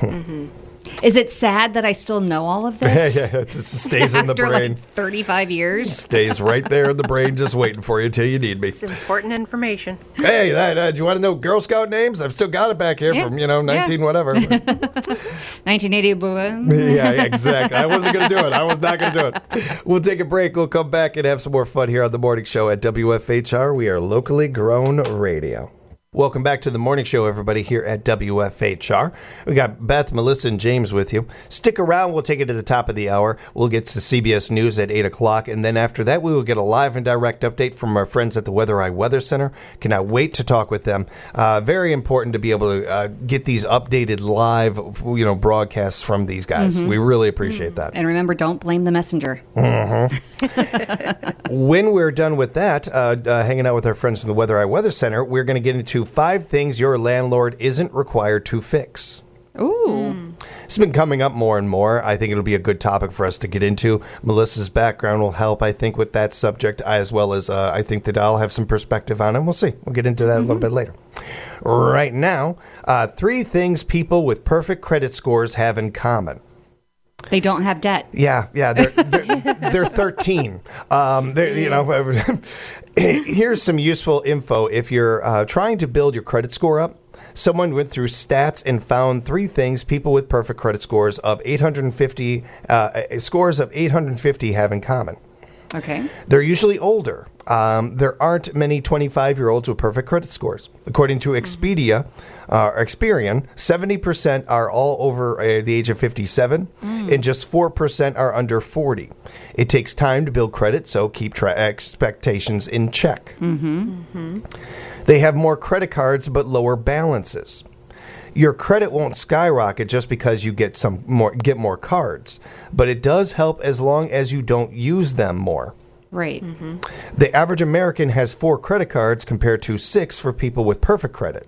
Is it sad that I still know all of this? yeah, it just stays in the After brain. like thirty-five years? Stays right there in the brain, just waiting for you till you need me. It's important information. Hey, that, uh, do you want to know Girl Scout names? I've still got it back here Yeah. from, you know, nineteen Yeah. whatever. nineteen eighty. blah. yeah, exactly. I wasn't going to do it. I was not going to do it. We'll take a break. We'll come back and have some more fun here on the morning show at W F H R. We are locally grown radio. Welcome back to the morning show, everybody, here at W F H R. We got Beth, Melissa, and James with you. Stick around. We'll take it to the top of the hour. We'll get to C B S News at eight o'clock. And then after that, we will get a live and direct update from our friends at the Weather Eye Weather Center. Cannot wait to talk with them. Uh, very important to be able to uh, get these updated live, you know, broadcasts from these guys. Mm-hmm. We really appreciate that. And remember, don't blame the messenger. When we're done with that, uh, uh, hanging out with our friends from the Weather Eye Weather Center, we're going to get into five things your landlord isn't required to fix. Ooh. It's been coming up more and more. I think it'll be a good topic for us to get into. Melissa's background will help, I think, with that subject, as well as uh, I think that I'll have some perspective on it. We'll see. We'll get into that mm-hmm. a little bit later. Right now, uh, three things people with perfect credit scores have in common. They don't have debt. Yeah, yeah, they're they're, they're thirteen. Um, they're, you know, here's some useful info if you're uh, trying to build your credit score up. Someone went through stats and found three things people with perfect credit scores of eight hundred fifty uh, scores of eight hundred fifty have in common. Okay. They're usually older. Um, there aren't many twenty-five-year-olds with perfect credit scores. According to Expedia, uh, Experian, seventy percent are all over uh, the age of fifty-seven, mm. and just four percent are under forty. It takes time to build credit, so keep tra- expectations in check. Mm-hmm. Mm-hmm. They have more credit cards but lower balances. Your credit won't skyrocket just because you get some more get more cards, but it does help as long as you don't use them more. Right. Mm-hmm. The average American has four credit cards compared to six for people with perfect credit.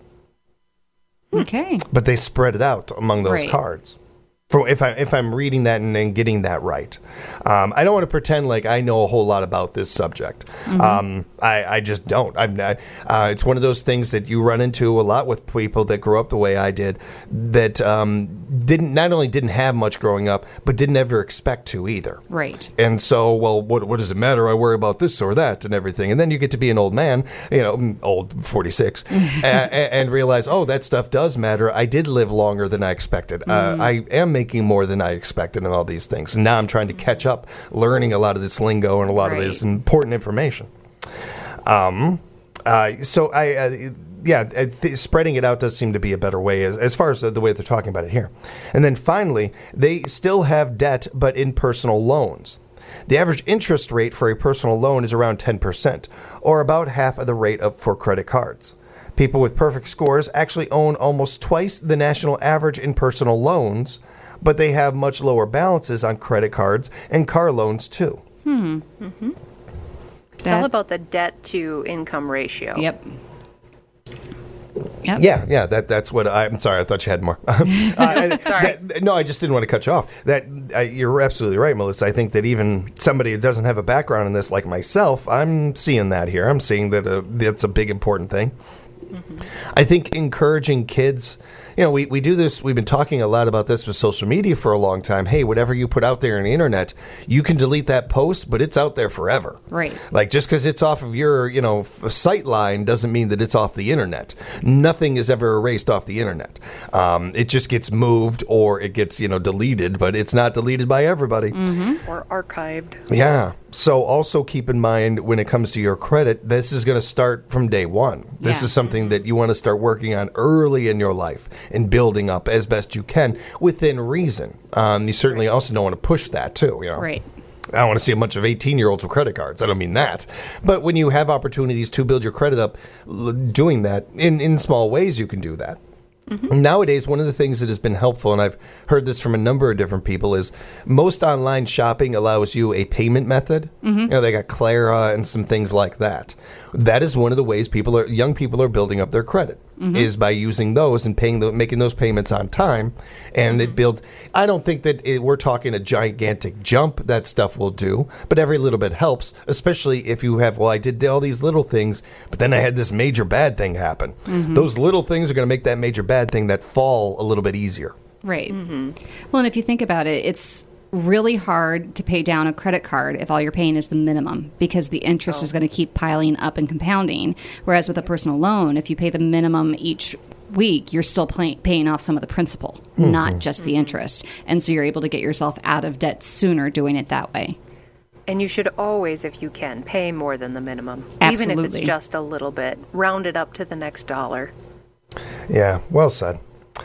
Okay. But they spread it out among those Right. cards. For if I if I'm reading that and, and getting that right, um, I don't want to pretend like I know a whole lot about this subject. Mm-hmm. Um, I, I just don't. I'm not. Uh, it's one of those things that you run into a lot with people that grew up the way I did, that um, didn't not only didn't have much growing up, but didn't ever expect to either. Right. And so, well, what what does it matter? I worry about this or that and everything. And then you get to be an old man, you know, old forty-six, and, and realize, oh, that stuff does matter. I did live longer than I expected. Mm. Uh, I am making more than I expected in all these things. And now I'm trying to catch up, learning a lot of this lingo and a lot right. of this important information. Um, uh, so I, uh, yeah, th- spreading it out does seem to be a better way as, as far as the way they're talking about it here. And then finally, they still have debt, but in personal loans. The average interest rate for a personal loan is around ten percent, or about half of the rate of for credit cards. People with perfect scores actually own almost twice the national average in personal loans, but they have much lower balances on credit cards and car loans too. Hmm. Mm-hmm. It's all about the debt to income ratio. Yep. Yep. Yeah, yeah, that that's what I, I'm sorry. I thought you had more. uh, Sorry. That, no, I just didn't want to cut you off. That uh, you're absolutely right, Melissa. I think that even somebody that doesn't have a background in this, like myself, I'm seeing that here. I'm seeing that uh, that's a big important thing. Mm-hmm. I think encouraging kids. You know, we, we do this, we've been talking a lot about this with social media for a long time. Hey, whatever you put out there on the internet, you can delete that post, but it's out there forever. Right. Like, just because it's off of your, you know, f- sight line doesn't mean that it's off the internet. Nothing is ever erased off the internet. Um, it just gets moved or it gets, you know, deleted, but it's not deleted by everybody. Mm-hmm. Or archived. Yeah. So also keep in mind when it comes to your credit, this is going to start from day one. This Yeah. is something that you want to start working on early in your life and building up as best you can within reason. Um, you certainly also don't want to push that too. You know? Right. I don't want to see a bunch of eighteen-year-olds with credit cards. I don't mean that. But when you have opportunities to build your credit up, l- doing that in, in small ways, you can do that. Mm-hmm. Nowadays, one of the things that has been helpful, and I've heard this from a number of different people, is most online shopping allows you a payment method. Mm-hmm. You know, they got Clara and some things like that. That is one of the ways people are, young people are building up their credit, mm-hmm. is by using those and paying the, making those payments on time. And it builds. I don't think that it, we're talking a gigantic jump. That stuff will do, but every little bit helps. Especially if you have, well, I did all these little things, but then I had this major bad thing happen. Mm-hmm. Those little things are going to make that major bad thing that fall a little bit easier. Right. Mm-hmm. Well, and if you think about it, it's really hard to pay down a credit card if all you're paying is the minimum, because the interest oh. is going to keep piling up and compounding. Whereas with a personal loan, if you pay the minimum each week, you're still pay- paying off some of the principal, mm-hmm. not just the interest. And so you're able to get yourself out of debt sooner doing it that way. And you should always, if you can, pay more than the minimum. Absolutely. Even if it's just a little bit. Round it up to the next dollar. Yeah, well said.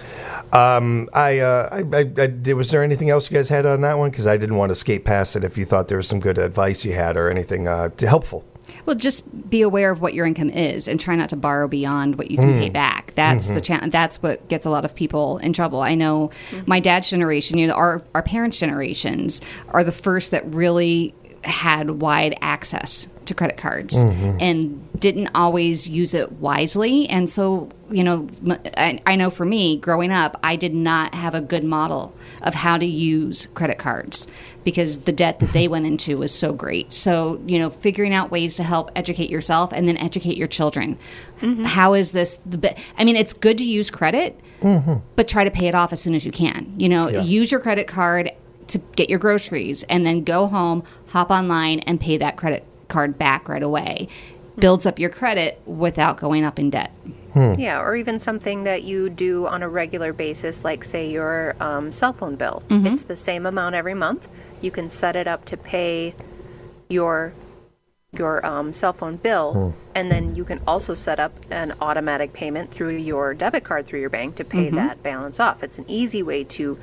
Um, I, uh, I, I, I, was there anything else you guys had on that one? Because I didn't want to skate past it if you thought there was some good advice you had or anything uh, helpful. Well, just be aware of what your income is and try not to borrow beyond what you can mm. pay back. That's mm-hmm. the cha- That's what gets a lot of people in trouble. I know mm-hmm. my dad's generation, you know, our, our parents' generations are the first that really had wide access to credit cards mm-hmm. and didn't always use it wisely. And so, you know, I, I know for me, growing up, I did not have a good model of how to use credit cards because the debt that they went into was so great. So, you know, figuring out ways to help educate yourself and then educate your children. Mm-hmm. How is this the be- I mean, it's good to use credit, mm-hmm. but try to pay it off as soon as you can. You know, yeah. use your credit card to get your groceries and then go home, hop online and pay that credit card back right away. Builds up your credit without going up in debt. Hmm. Yeah, or even something that you do on a regular basis, like say your um, cell phone bill. Mm-hmm. It's the same amount every month. You can set it up to pay your your um, cell phone bill, hmm. and then you can also set up an automatic payment through your debit card through your bank to pay mm-hmm. that balance off. It's an easy way to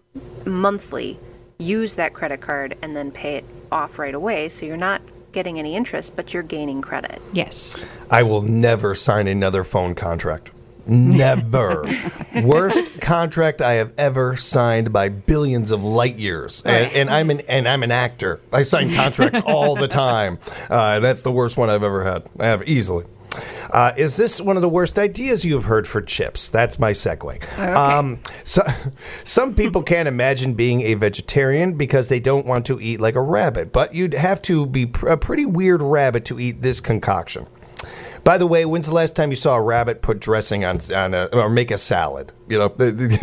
monthly use that credit card and then pay it off right away, so you're not getting any interest, but you're gaining credit. Yes. I will never sign another phone contract. Never. Worst contract I have ever signed by billions of light years. And, and I'm an and I'm an actor. I sign contracts all the time. Uh, that's the worst one I've ever had. I have easily. Uh, is this one of the worst ideas you have heard for chips? That's my segue. Okay. Um, so, some people can't imagine being a vegetarian because they don't want to eat like a rabbit, but you'd have to be pr- a pretty weird rabbit to eat this concoction. By the way, when's the last time you saw a rabbit put dressing on, on a, or make a salad? You know,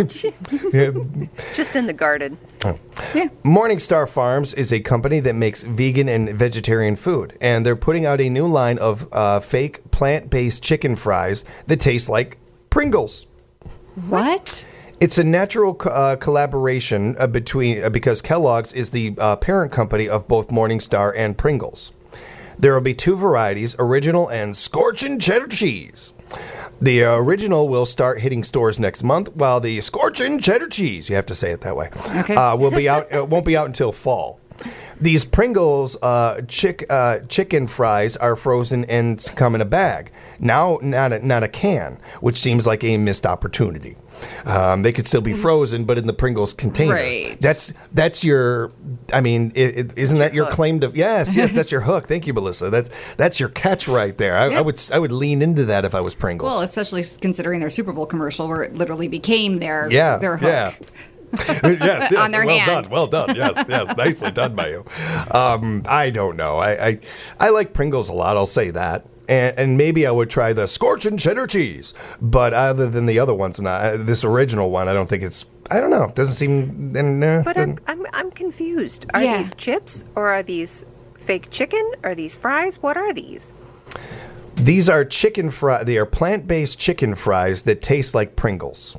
just in the garden. Oh. Yeah. Morningstar Farms is a company that makes vegan and vegetarian food, and they're putting out a new line of uh, fake plant-based chicken fries that taste like Pringles. What? It's a natural co- uh, collaboration uh, between uh, because Kellogg's is the uh, parent company of both Morningstar and Pringles. There will be two varieties, original and scorchin' cheddar cheese. The uh, original will start hitting stores next month, while the scorchin' cheddar cheese, you have to say it that way, okay. uh, will be out. It won't be out until fall. these Pringles uh, chick uh, chicken fries are frozen and come in a bag. Now, not a, not a can, which seems like a missed opportunity. Um, they could still be frozen, but in the Pringles container. Right. That's that's your. I mean, it, it, isn't that your claim to? Yes, yes, that's your hook. Thank you, Melissa. That's that's your catch right there. I, Yep. I would I would lean into that if I was Pringles. Well, especially considering their Super Bowl commercial where it literally became their yeah, their hook. yeah. yes, yes. On their well hand. done, well done. Yes, yes. Nicely done by you. Um, I don't know. I, I I like Pringles a lot. I'll say that. And, and maybe I would try the scorching cheddar cheese. But other than the other ones, not this original one, I don't think it's. I don't know. It doesn't seem. Uh, But I'm, I'm I'm confused. Are Yeah. these chips or are these fake chicken? Are these fries? What are these? These are chicken fry. They are plant-based chicken fries that taste like Pringles.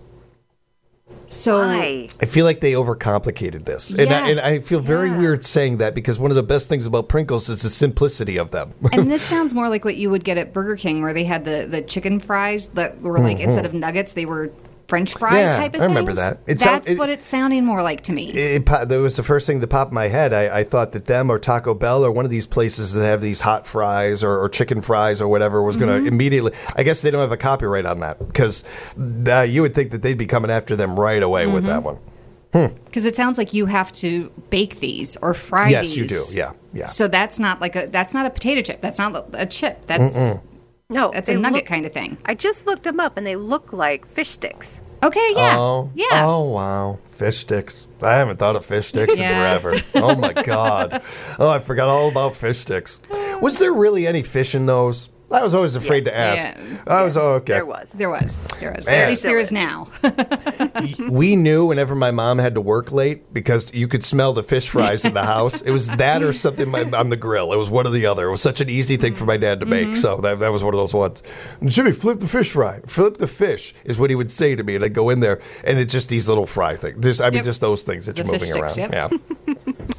So Why? I feel like they overcomplicated this. And, Yeah. I, and I feel very Yeah. weird saying that because one of the best things about Pringles is the simplicity of them. and this sounds more like what you would get at Burger King, where they had the, the chicken fries that were like instead of nuggets, they were French fry Yeah, type of I remember things. that. It That's sound- it- what it's sounding more like to me. It, po- that was the first thing that popped in my head. I, I thought that them or Taco Bell or one of these places that have these hot fries or, or chicken fries or whatever was going to immediately. I guess they don't have a copyright on that because uh, you would think that they'd be coming after them right away with that one. Because it sounds like you have to bake these or fry Yes, these. you do. Yeah, yeah. So that's not like a that's not a potato chip. That's not a chip. That's No, that's they a nugget look- kind of thing. I just looked them up and they look like fish sticks. Okay, yeah, Oh, yeah. oh wow, fish sticks. I haven't thought of fish sticks Yeah. in forever. Oh my god. Oh, I forgot all about fish sticks. Was there really any fish in those? I was always afraid Yes. to ask. Yeah. I was oh, okay. There was. There was, there was. Man. At least there is Still is. now. We knew whenever my mom had to work late because you could smell the fish fries in the house. It was that or something my- on the grill. It was one or the other. It was such an easy thing for my dad to make. So that, that was one of those ones. Jimmy, flip the fish fry. Flip the fish is what he would say to me. And I'd go in there and it's just these little fry things. Just, I mean, Yep. just those things that The you're fish moving sticks, around. yep.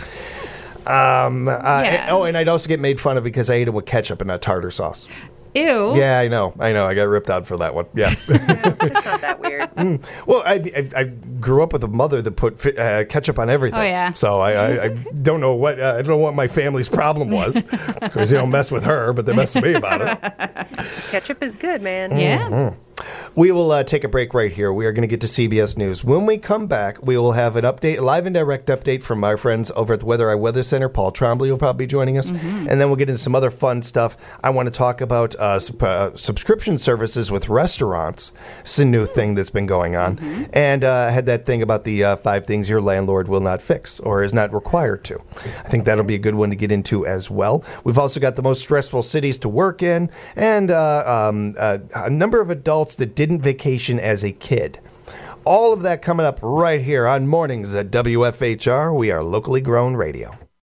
Yeah. um, uh, Yeah. Oh, and I'd also get made fun of because I ate it with ketchup and not tartar sauce. Ew. Yeah, I know. I know. I got ripped out for that one. Yeah. It's not that weird. Well, I, I, I grew up with a mother that put fi- uh, ketchup on everything. Oh, yeah. So I, I, I don't know what uh, I don't know what my family's problem was because they don't mess with her, but they mess with me about it. Ketchup is good, man. Yeah. We will uh, take a break right here. We are going to get to C B S News. When we come back, we will have an update, a live and direct update from our friends over at the Weather Eye Weather Center. Paul Trombley will probably be joining us. And then we'll get into some other fun stuff. I want to talk about uh, sup- uh, subscription services with restaurants. It's a new thing that's been going on. And uh, I had that thing about the uh, five things your landlord will not fix or is not required to. I think that'll be a good one to get into as well. We've also got the most stressful cities to work in and uh, um, uh, a number of adults that didn't vacation as a kid. All of that coming up right here on Mornings at W F H R. We are locally grown radio.